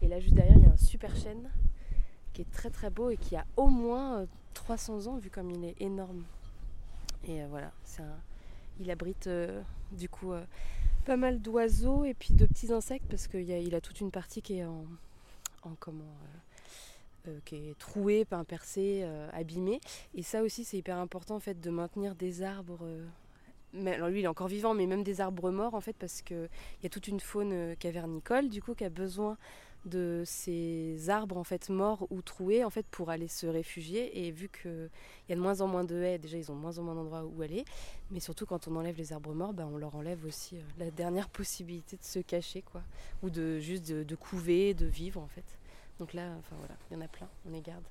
Et là juste derrière il y a un super chêne qui est très très beau et qui a au moins 300 ans vu comme il est énorme. Et voilà, il abrite du coup pas mal d'oiseaux et puis de petits insectes parce qu'il a toute une partie qui est en comment qui est trouée, percée, abîmée. Et ça aussi c'est hyper important en fait de maintenir des arbres. Mais, alors lui il est encore vivant, mais même des arbres morts en fait parce qu'il y a toute une faune cavernicole du coup qui a besoin de ces arbres en fait morts ou troués en fait pour aller se réfugier. Et vu qu'il y a de moins en moins de haies, déjà ils ont de moins en moins d'endroits où aller, mais surtout quand on enlève les arbres morts, on leur enlève aussi la dernière possibilité de se cacher quoi, ou de juste de couver, de vivre en fait. Donc là, enfin voilà, il y en a plein, on les garde.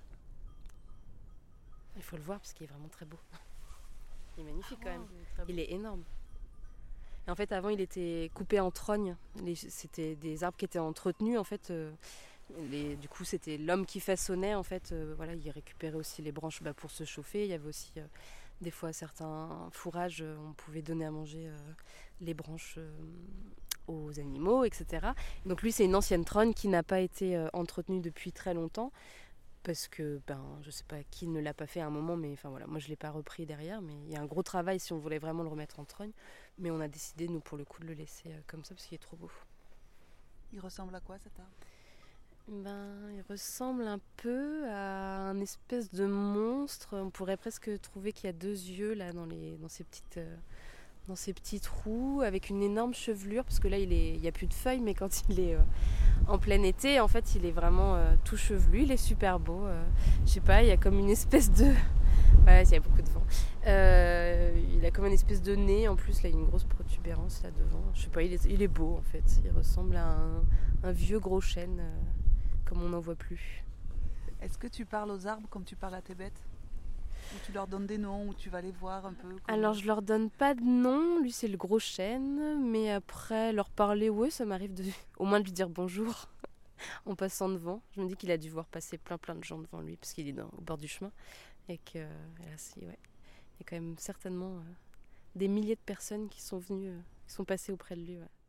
Il faut le voir parce qu'il est vraiment très beau. Il est magnifique quand même, il est énorme. Et en fait, avant, il était coupé en trognes. C'était des arbres qui étaient entretenus. En fait, du coup, c'était l'homme qui façonnait. En fait, voilà, il récupérait aussi les branches pour se chauffer. Il y avait aussi des fois certains fourrages. On pouvait donner à manger les branches aux animaux, etc. Donc lui, c'est une ancienne trogne qui n'a pas été entretenue depuis très longtemps. Parce que je sais pas qui ne l'a pas fait à un moment, mais enfin voilà, moi je l'ai pas repris derrière, mais il y a un gros travail si on voulait vraiment le remettre en trogne, mais on a décidé nous pour le coup de le laisser comme ça parce qu'il est trop beau. Il ressemble à quoi cet arbre? Il ressemble un peu à un espèce de monstre. On pourrait presque trouver qu'il y a deux yeux là dans ces petits trous, avec une énorme chevelure, parce que là il y a plus de feuilles, mais quand il est en plein été, en fait, il est vraiment tout chevelu, il est super beau. Je sais pas, il y a comme une espèce de... Ouais, il y a beaucoup de vent. Il a comme une espèce de nez, en plus, là, il y a une grosse protubérance là devant. Je sais pas, il est beau, en fait. Il ressemble à un vieux gros chêne, comme on n'en voit plus. Est-ce que tu parles aux arbres comme tu parles à tes bêtes? Ou tu leur donnes des noms, ou tu vas les voir un peu comme... Alors, je leur donne pas de nom, lui, c'est le gros chêne, mais après, leur parler, ouais, ça m'arrive au moins de lui dire bonjour. En passant devant, je me dis qu'il a dû voir passer plein de gens devant lui parce qu'il est au bord du chemin et que là, il y a quand même certainement des milliers de personnes qui sont venues, qui sont passées auprès de lui. Ouais.